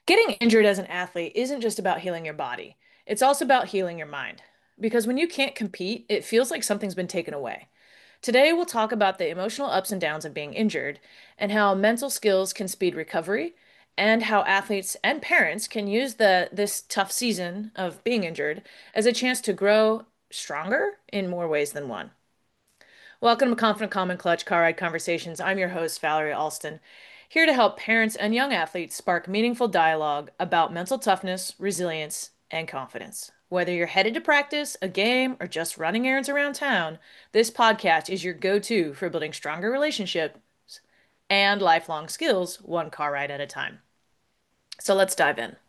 Getting injured as an athlete isn't just about healing your body. It's also about healing your mind. Because when you can't compete, it feels like something's been taken away. Today, we'll talk about the emotional ups and downs of being injured and how mental skills can speed recovery and how athletes and parents can use this tough season of being injured as a chance to grow stronger in more ways than one. Welcome to Confident Common Clutch Car Ride Conversations. I'm your host, Valerie Alston, here to help parents and young athletes spark meaningful dialogue about mental toughness, resilience, and confidence. Whether you're headed to practice, a game, or just running errands around town, this podcast is your go-to for building stronger relationships and lifelong skills, one car ride at a time. So let's dive in.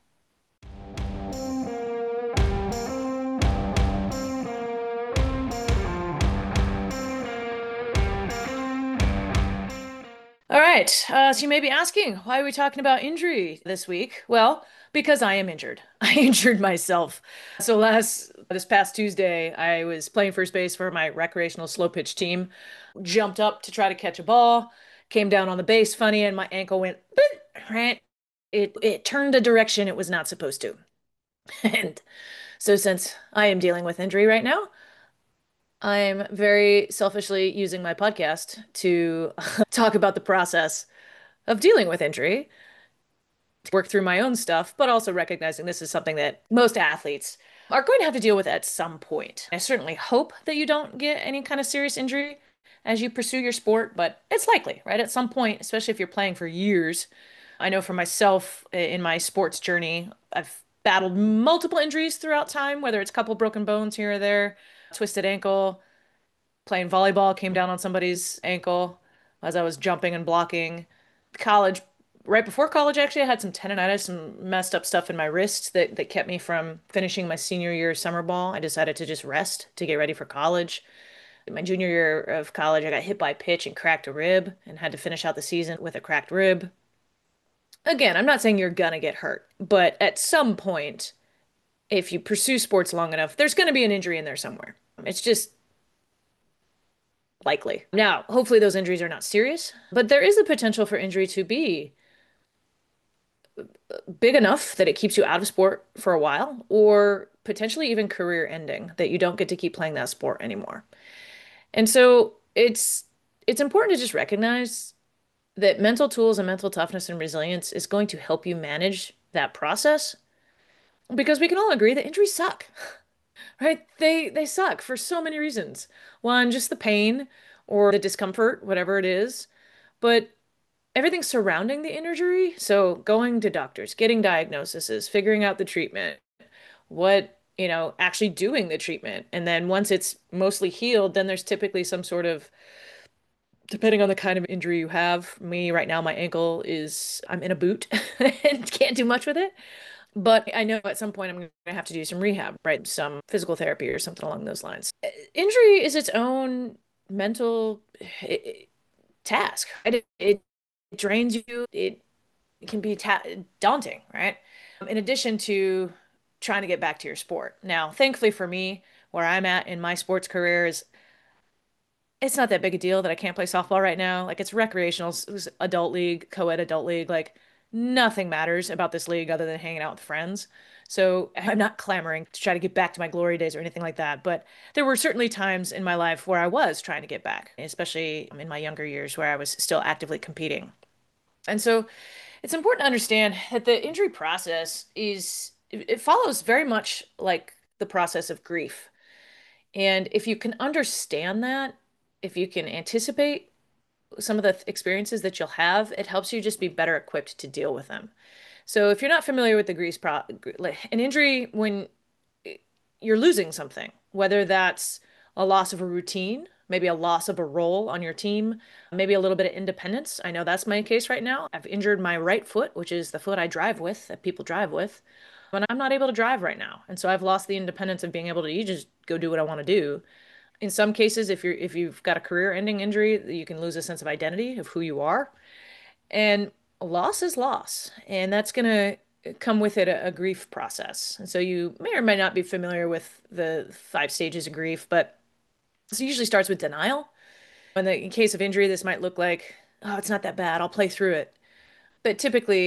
All right. So you may be asking, why are we talking about injury this week? Well, because I am injured. I injured myself. So this past Tuesday, I was playing first base for my recreational slow pitch team, jumped up to try to catch a ball, came down on the base funny, and my ankle went, "Boop," right? It turned a direction it was not supposed to. And so since I am dealing with injury right now, I'm very selfishly using my podcast to talk about the process of dealing with injury, to work through my own stuff, but also recognizing this is something that most athletes are going to have to deal with at some point. I certainly hope that you don't get any kind of serious injury as you pursue your sport, but it's likely, right? At some point, especially if you're playing for years. I know for myself in my sports journey, I've battled multiple injuries throughout time, whether it's a couple broken bones here or there, twisted ankle, playing volleyball, came down on somebody's ankle as I was jumping and blocking. College, right before college, actually, I had some tendonitis, some messed up stuff in my wrist that kept me from finishing my senior year of summer ball. I decided to just rest to get ready for college. In my junior year of college, I got hit by a pitch and cracked a rib and had to finish out the season with a cracked rib. Again, I'm not saying you're gonna get hurt, but at some point, if you pursue sports long enough, there's gonna be an injury in there somewhere. It's just likely. Now, hopefully those injuries are not serious, but there is the potential for injury to be big enough that it keeps you out of sport for a while, or potentially even career ending, that you don't get to keep playing that sport anymore. And so it's important to just recognize that mental tools and mental toughness and resilience is going to help you manage that process because we can all agree that injuries suck, right? They suck for so many reasons. One, just the pain or the discomfort, whatever it is. But everything surrounding the injury, so going to doctors, getting diagnoses, figuring out the treatment, actually doing the treatment. And then once it's mostly healed, then there's typically some sort of, depending on the kind of injury you have. Me right now, my ankle is, I'm in a boot and can't do much with it. But I know at some point I'm going to have to do some rehab, right? Some physical therapy or something along those lines. Injury is its own mental task, right? It drains you. It can be ta daunting, right? In addition to trying to get back to your sport. Now, thankfully for me, where I'm at in my sports career is it's not that big a deal that I can't play softball right now. Like it's recreational, it's adult league, co-ed adult league. Like nothing matters about this league other than hanging out with friends. So I'm not clamoring to try to get back to my glory days or anything like that. But there were certainly times in my life where I was trying to get back, especially in my younger years where I was still actively competing. And so it's important to understand that the injury process it follows very much like the process of grief. And if you can understand that, if you can anticipate some of the experiences that you'll have, it helps you just be better equipped to deal with them. So if you're not familiar with the an injury when you're losing something, whether that's a loss of a routine, maybe a loss of a role on your team, maybe a little bit of independence. I know that's my case right now. I've injured my right foot, which is the foot I drive with, that people drive with, and I'm not able to drive right now. And so I've lost the independence of being able to you just go do what I want to do. In some cases, if you've got a career-ending injury, you can lose a sense of identity of who you are. And loss is loss, and that's going to come with it a grief process. And so you may or may not be familiar with the 5 stages of grief, but this usually starts with denial. In case of injury, this might look like, oh, it's not that bad. I'll play through it. But typically,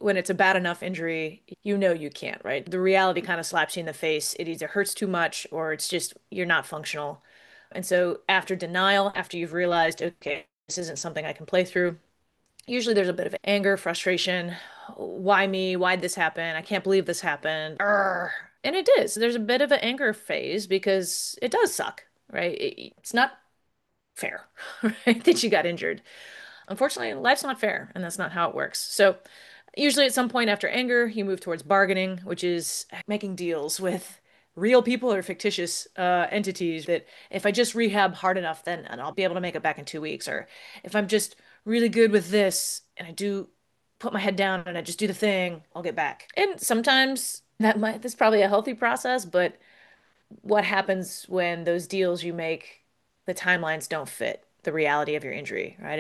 when it's a bad enough injury, you know you can't, right? The reality kind of slaps you in the face. It either hurts too much or it's just you're not functional. And so after denial, after you've realized, okay, this isn't something I can play through, usually there's a bit of anger, frustration. Why me? Why'd this happen? I can't believe this happened. Arrgh. And it is. There's a bit of an anger phase because it does suck, right? It's not fair, right? That you got injured. Unfortunately, life's not fair, and that's not how it works. So, usually at some point after anger, you move towards bargaining, which is making deals with real people or fictitious entities that if I just rehab hard enough, then and I'll be able to make it back in 2 weeks. Or if I'm just really good with this and I do put my head down and I just do the thing, I'll get back. And sometimes that's probably a healthy process, but what happens when those deals you make, the timelines don't fit the reality of your injury, right?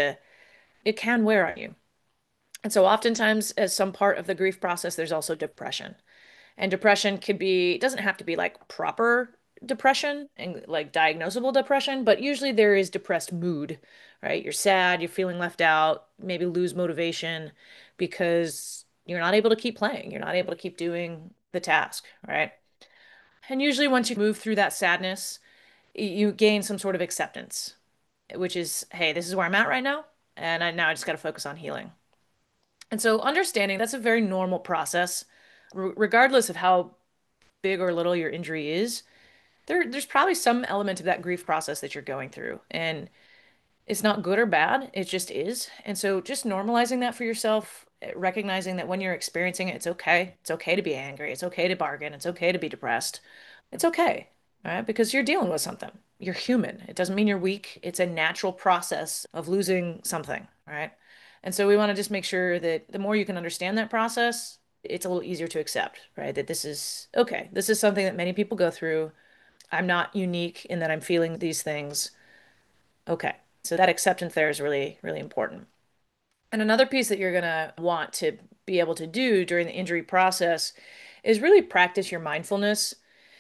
It can wear on you. And so oftentimes, as some part of the grief process, there's also depression. And depression could be, it doesn't have to be like proper depression and like diagnosable depression, but usually there is depressed mood, right? You're sad, you're feeling left out, maybe lose motivation because you're not able to keep playing, you're not able to keep doing the task, right? And usually once you move through that sadness, you gain some sort of acceptance, which is, hey, this is where I'm at right now, and now I just got to focus on healing. And so understanding that's a very normal process, regardless of how big or little your injury is. There's probably some element of that grief process that you're going through, and it's not good or bad, it just is. And so just normalizing that for yourself, recognizing that when you're experiencing it, it's okay. It's okay to be angry. It's okay to bargain. It's okay to be depressed. It's okay, all right? Because you're dealing with something. You're human. It doesn't mean you're weak. It's a natural process of losing something, right? And so we want to just make sure that the more you can understand that process, it's a little easier to accept, right? That this is okay. This is something that many people go through. I'm not unique in that I'm feeling these things. Okay. So that acceptance there is really, really important. And another piece that you're going to want to be able to do during the injury process is really practice your mindfulness.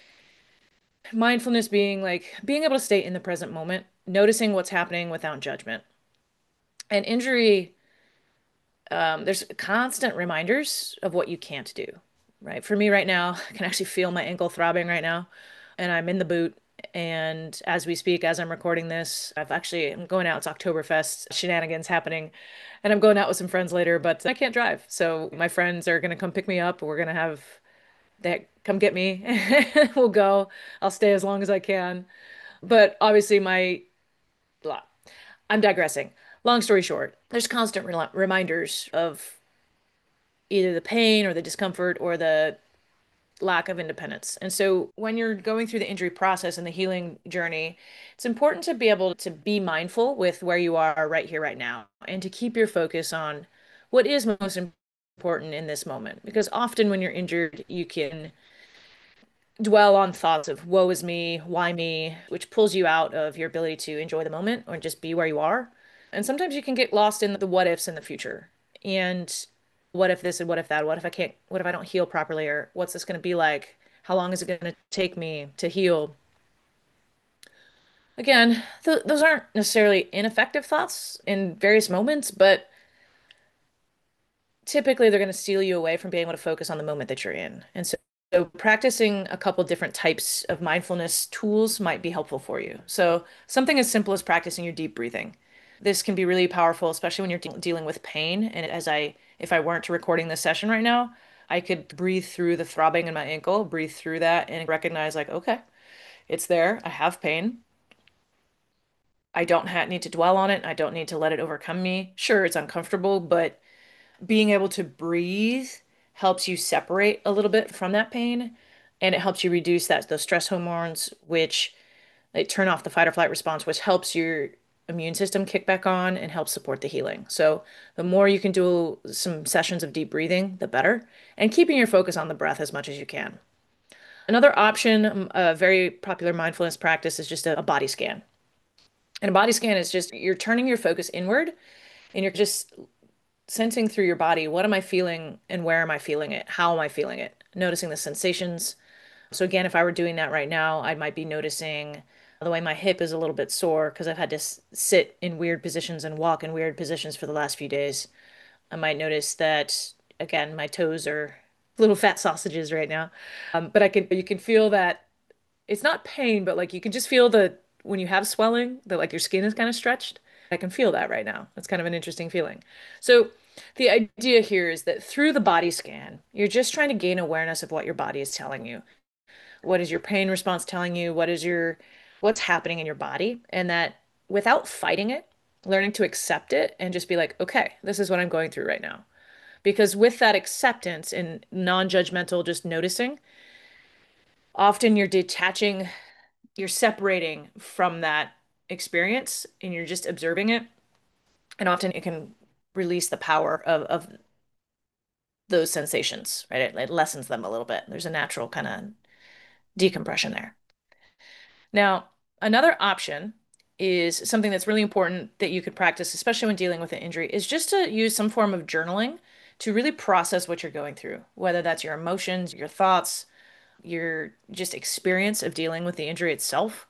Mindfulness being like being able to stay in the present moment, noticing what's happening without judgment. And injury, there's constant reminders of what you can't do, right? For me right now, I can actually feel my ankle throbbing right now, and I'm in the boot. And as we speak, as I'm recording this, I'm going out. It's Oktoberfest shenanigans happening, and I'm going out with some friends later, but I can't drive. So my friends are gonna come pick me up. We're gonna have that come get me. We'll go. I'll stay as long as I can. But obviously, blah, I'm digressing. Long story short, there's constant reminders of either the pain or the discomfort or the lack of independence. And so when you're going through the injury process and the healing journey, it's important to be able to be mindful with where you are right here, right now, and to keep your focus on what is most important in this moment. Because often when you're injured, you can dwell on thoughts of woe is me, which pulls you out of your ability to enjoy the moment or just be where you are. And sometimes you can get lost in the what ifs in the future. And what if this and what if that? What if I don't heal properly? Or what's this going to be like? How long is it going to take me to heal? Again, those aren't necessarily ineffective thoughts in various moments, but typically they're going to steal you away from being able to focus on the moment that you're in. And so practicing a couple different types of mindfulness tools might be helpful for you. So something as simple as practicing your deep breathing. This can be really powerful, especially when you're dealing with pain. And if I weren't recording this session right now, I could breathe through the throbbing in my ankle, breathe through that and recognize like, okay, it's there. I have pain. I don't need to dwell on it. I don't need to let it overcome me. Sure, it's uncomfortable, but being able to breathe helps you separate a little bit from that pain, and it helps you reduce those stress hormones, which they turn off the fight or flight response, which helps your immune system kick back on and helps support the healing. So the more you can do some sessions of deep breathing, the better, and keeping your focus on the breath as much as you can. Another option, a very popular mindfulness practice is just a body scan. And a body scan is just you're turning your focus inward and you're just sensing through your body, what am I feeling and where am I feeling it? How am I feeling it? Noticing the sensations. So again, if I were doing that right now, I might be noticing the way my hip is a little bit sore because I've had to sit in weird positions and walk in weird positions for the last few days. I might notice that Again, my toes are little fat sausages right now. But you can feel that it's not pain, but like you can just feel the when you have swelling, that like your skin is kind of stretched. I can feel that right now. That's kind of an interesting feeling. So the idea here is that through the body scan, you're just trying to gain awareness of what your body is telling you. What is your pain response telling you? What's happening in your body? And that without fighting it, learning to accept it and just be like, okay, this is what I'm going through right now. Because with that acceptance and non-judgmental, just noticing, often you're separating from that experience and you're just observing it. And often it can release the power of those sensations, right? It lessens them a little bit. There's a natural kind of decompression there. Now, another option is something that's really important that you could practice, especially when dealing with an injury, is just to use some form of journaling to really process what you're going through, whether that's your emotions, your thoughts, your just experience of dealing with the injury itself.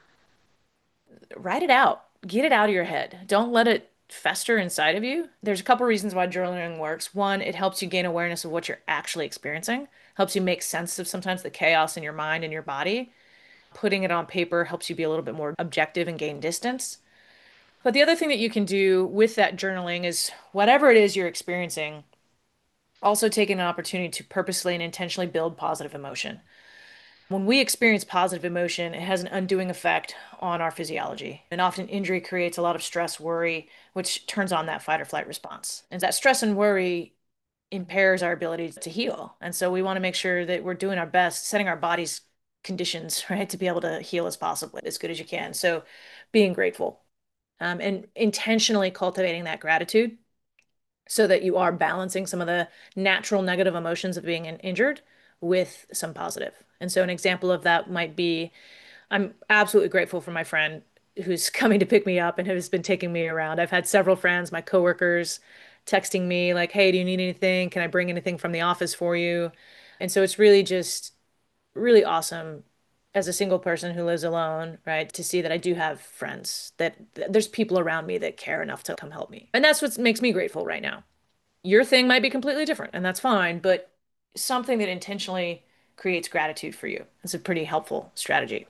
Write it out. Get it out of your head. Don't let it fester inside of you. There's a couple reasons why journaling works. One, it helps you gain awareness of what you're actually experiencing, helps you make sense of sometimes the chaos in your mind and your body. Putting it on paper helps you be a little bit more objective and gain distance. But the other thing that you can do with that journaling is whatever it is you're experiencing, also taking an opportunity to purposely and intentionally build positive emotion. When we experience positive emotion, it has an undoing effect on our physiology. And often injury creates a lot of stress, worry, which turns on that fight or flight response. And that stress and worry impairs our ability to heal. And so we want to make sure that we're doing our best, setting our body's conditions, right, to be able to heal as possible, as good as you can. So being grateful, and intentionally cultivating that gratitude so that you are balancing some of the natural negative emotions of being injured with some positive. And so an example of that might be I'm absolutely grateful for my friend who's coming to pick me up and has been taking me around. I've had several friends, my coworkers, texting me like, "Hey, do you need anything? Can I bring anything from the office for you?" And so it's really just really awesome as a single person who lives alone, right, to see that I do have friends, that there's people around me that care enough to come help me. And that's what makes me grateful right now. Your thing might be completely different, and that's fine, but something that intentionally creates gratitude for you is a pretty helpful strategy.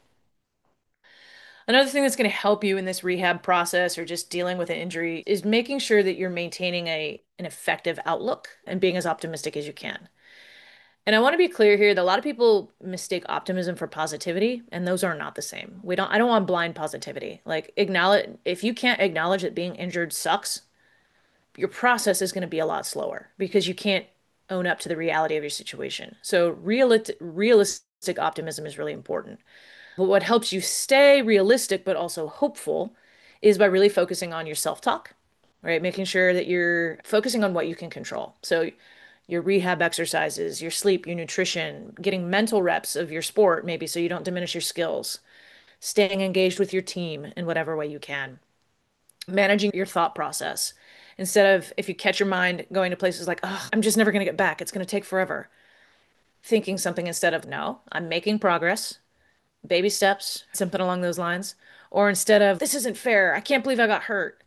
Another thing that's going to help you in this rehab process or just dealing with an injury is making sure that you're maintaining an effective outlook and being as optimistic as you can. And I want to be clear here that a lot of people mistake optimism for positivity, and those are not the same. I don't want blind positivity. Like acknowledge if you can't acknowledge that being injured sucks, your process is going to be a lot slower because you can't own up to the reality of your situation. So realistic optimism is really important. But what helps you stay realistic but also hopeful is by really focusing on your self-talk, right? Making sure that you're focusing on what you can control. So your rehab exercises, your sleep, your nutrition, getting mental reps of your sport, maybe so you don't diminish your skills, staying engaged with your team in whatever way you can, managing your thought process. Instead of if you catch your mind going to places like, oh, I'm just never going to get back, it's going to take forever, thinking something instead of, no, I'm making progress, baby steps, something along those lines. Or instead of, this isn't fair, I can't believe I got hurt.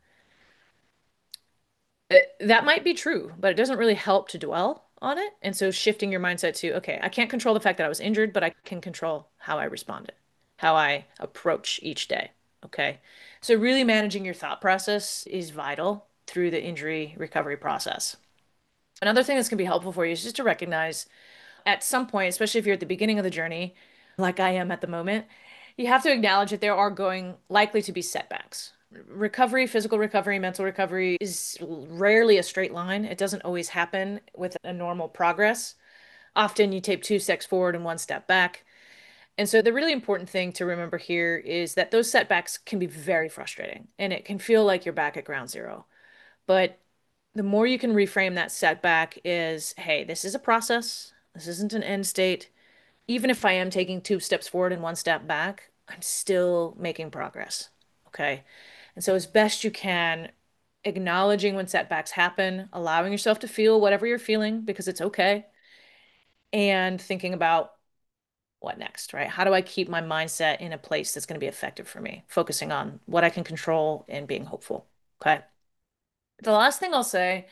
That might be true, but it doesn't really help to dwell on it. And so shifting your mindset to, okay, I can't control the fact that I was injured, but I can control how I responded, how I approach each day. Okay. So really managing your thought process is vital through the injury recovery process. Another thing that's going to be helpful for you is just to recognize at some point, especially if you're at the beginning of the journey, like I am at the moment, you have to acknowledge that there are going likely to be setbacks. Recovery, physical recovery, mental recovery is rarely a straight line. It doesn't always happen with a normal progress. Often you take two steps forward and one step back. And so the really important thing to remember here is that those setbacks can be very frustrating and it can feel like you're back at ground zero. But the more you can reframe that setback is, hey, this is a process. This isn't an end state. Even if I am taking two steps forward and one step back, I'm still making progress. Okay. And so, as best you can, acknowledging when setbacks happen, allowing yourself to feel whatever you're feeling because it's okay, and thinking about what next, right? How do I keep my mindset in a place that's going to be effective for me? Focusing on what I can control and being hopeful. Okay. The last thing I'll say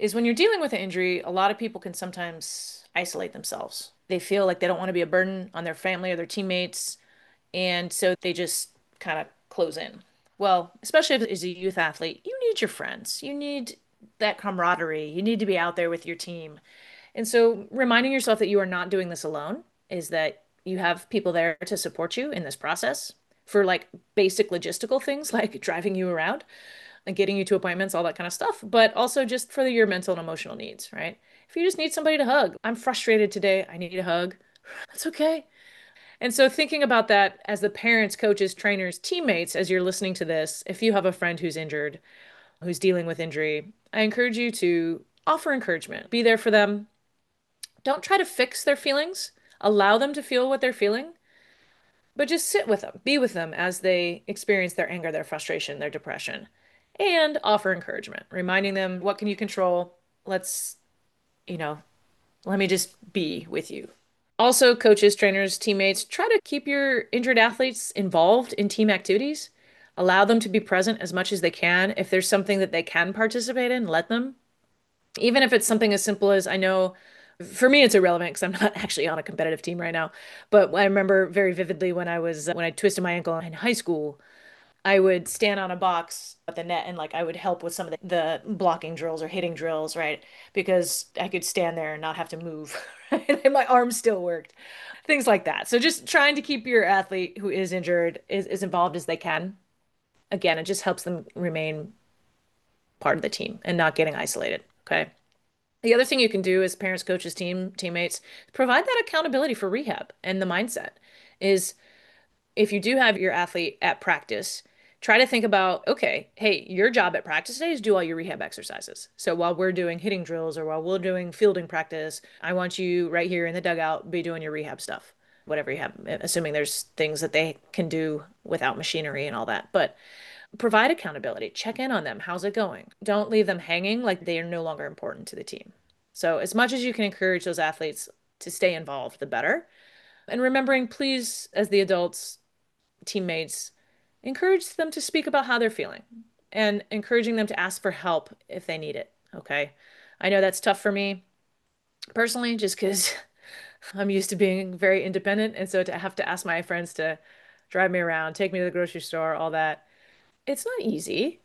is when you're dealing with an injury, a lot of people can sometimes isolate themselves. They feel like they don't want to be a burden on their family or their teammates, and so they just kind of close in. Well, especially as a youth athlete, you need your friends. You need that camaraderie. You need to be out there with your team. And so reminding yourself that you are not doing this alone is that you have people there to support you in this process for like basic logistical things like driving you around and getting you to appointments, all that kind of stuff, but also just for your mental and emotional needs, right? If you just need somebody to hug, I'm frustrated today, I need a hug. That's okay. And so thinking about that as the parents, coaches, trainers, teammates, as you're listening to this, if you have a friend who's injured, who's dealing with injury, I encourage you to offer encouragement. Be there for them. Don't try to fix their feelings. Allow them to feel what they're feeling, but just sit with them, be with them as they experience their anger, their frustration, their depression, and offer encouragement, reminding them, what can you control? Let's, you know, let me just be with you. Also, coaches, trainers, teammates, try to keep your injured athletes involved in team activities. Allow them to be present as much as they can. If there's something that they can participate in, let them. Even if it's something as simple as I know for me it's irrelevant because I'm not actually on a competitive team right now, but I remember very vividly when I twisted my ankle in high school, I would stand on a box at the net and like I would help with some of the blocking drills or hitting drills, right? Because I could stand there and not have to move, right? And my arms still worked. Things like that. So just trying to keep your athlete who is injured as involved as they can. Again, it just helps them remain part of the team and not getting isolated. Okay. The other thing you can do as parents, coaches, teammates, provide that accountability for rehab and the mindset is if you do have your athlete at practice, try to think about, okay, hey, your job at practice today is do all your rehab exercises. So while we're doing hitting drills or while we're doing fielding practice, I want you right here in the dugout be doing your rehab stuff, whatever you have, assuming there's things that they can do without machinery and all that. But provide accountability, check in on them. How's it going? Don't leave them hanging like they are no longer important to the team. So as much as you can encourage those athletes to stay involved, the better. And remembering, please, as the adults, teammates, encourage them to speak about how they're feeling and encouraging them to ask for help if they need it. Okay. I know that's tough for me personally, just because I'm used to being very independent. And so to have to ask my friends to drive me around, take me to the grocery store, all that, it's not easy,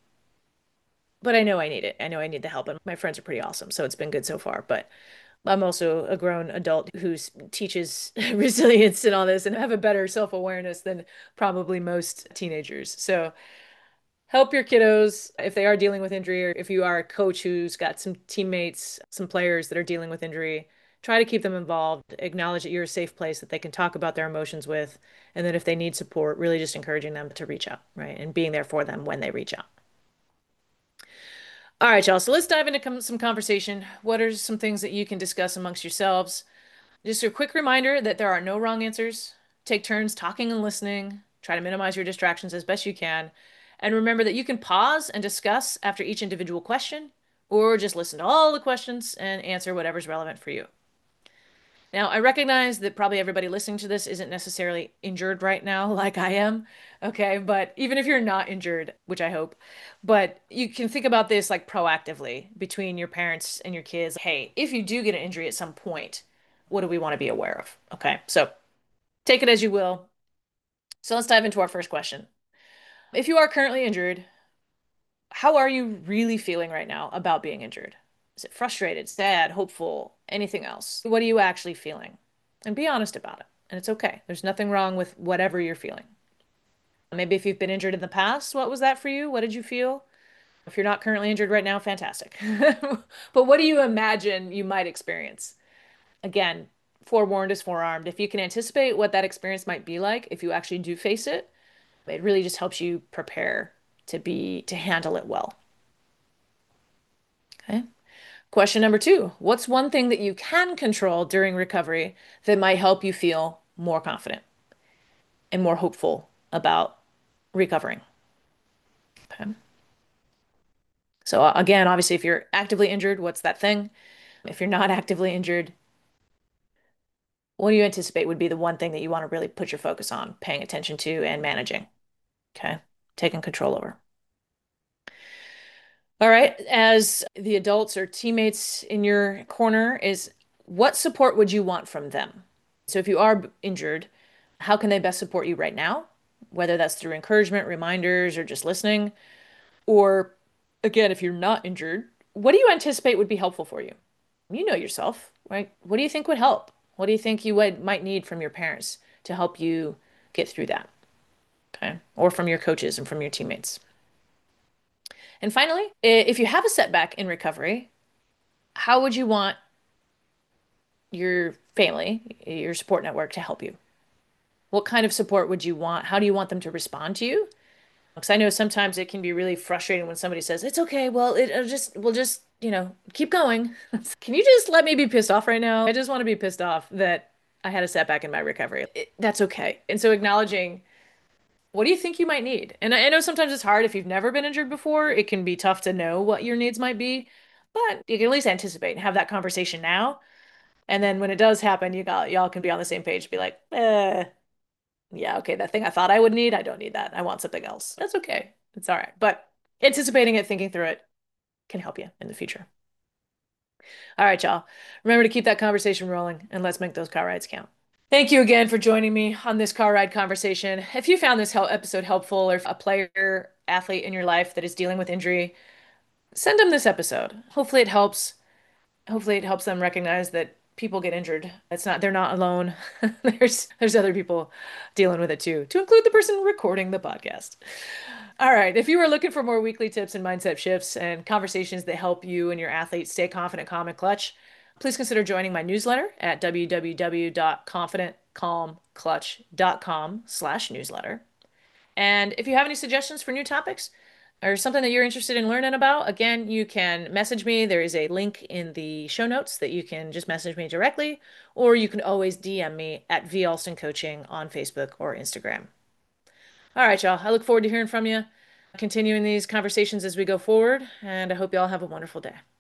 but I know I need it. I know I need the help. And my friends are pretty awesome. So it's been good so far. But I'm also a grown adult who teaches resilience and all this and have a better self-awareness than probably most teenagers. So help your kiddos if they are dealing with injury, or if you are a coach who's got some teammates, some players that are dealing with injury, try to keep them involved. Acknowledge that you're a safe place that they can talk about their emotions with. And then if they need support, really just encouraging them to reach out, right? And being there for them when they reach out. All right, y'all. So let's dive into some conversation. What are some things that you can discuss amongst yourselves? Just a quick reminder that there are no wrong answers. Take turns talking and listening. Try to minimize your distractions as best you can. And remember that you can pause and discuss after each individual question, or just listen to all the questions and answer whatever's relevant for you. Now, I recognize that probably everybody listening to this isn't necessarily injured right now, like I am. Okay. But even if you're not injured, which I hope, but you can think about this like proactively between your parents and your kids. Hey, if you do get an injury at some point, what do we want to be aware of? Okay. So take it as you will. So let's dive into our first question. If you are currently injured, how are you really feeling right now about being injured? Is it frustrated, sad, hopeful, anything else? What are you actually feeling? And be honest about it. And it's okay. There's nothing wrong with whatever you're feeling. Maybe if you've been injured in the past, what was that for you? What did you feel? If you're not currently injured right now, fantastic. But what do you imagine you might experience? Again, forewarned is forearmed. If you can anticipate what that experience might be like, if you actually do face it, it really just helps you prepare to handle it well. Okay. Question number two, what's one thing that you can control during recovery that might help you feel more confident and more hopeful about recovering? Okay. So again, obviously, if you're actively injured, what's that thing? If you're not actively injured, what do you anticipate would be the one thing that you want to really put your focus on, paying attention to and managing? Okay. Taking control over. All right, as the adults or teammates in your corner, is what support would you want from them? So if you are injured, how can they best support you right now? Whether that's through encouragement, reminders, or just listening. Or again, if you're not injured, what do you anticipate would be helpful for you? You know yourself, right? What do you think would help? What do you think you might need from your parents to help you get through that? Okay. Or from your coaches and from your teammates. And finally, if you have a setback in recovery, how would you want your family, your support network to help you? What kind of support would you want? How do you want them to respond to you? Because I know sometimes it can be really frustrating when somebody says, "It's okay, well, we'll just, keep going." Can you just let me be pissed off right now? I just want to be pissed off that I had a setback in my recovery. That's okay. And so acknowledging, what do you think you might need? And I know sometimes it's hard if you've never been injured before. It can be tough to know what your needs might be, but you can at least anticipate and have that conversation now. And then when it does happen, y'all can be on the same page, be like, yeah, okay, that thing I thought I would need, I don't need that. I want something else. That's okay. It's all right. But anticipating it, thinking through it can help you in the future. All right, y'all. Remember to keep that conversation rolling and let's make those car rides count. Thank you again for joining me on this car ride conversation. If you found this episode helpful or if a player, athlete in your life that is dealing with injury, send them this episode. Hopefully it helps them recognize that people get injured. They're not alone. There's other people dealing with it too, to include the person recording the podcast. All right, if you are looking for more weekly tips and mindset shifts and conversations that help you and your athletes stay confident, calm, and clutch, please consider joining my newsletter at www.confidentcalmclutch.com/newsletter. And if you have any suggestions for new topics or something that you're interested in learning about, again, you can message me. There is a link in the show notes that you can just message me directly, or you can always DM me at V Alston Coaching on Facebook or Instagram. All right, y'all. I look forward to hearing from you, continuing these conversations as we go forward, and I hope y'all have a wonderful day.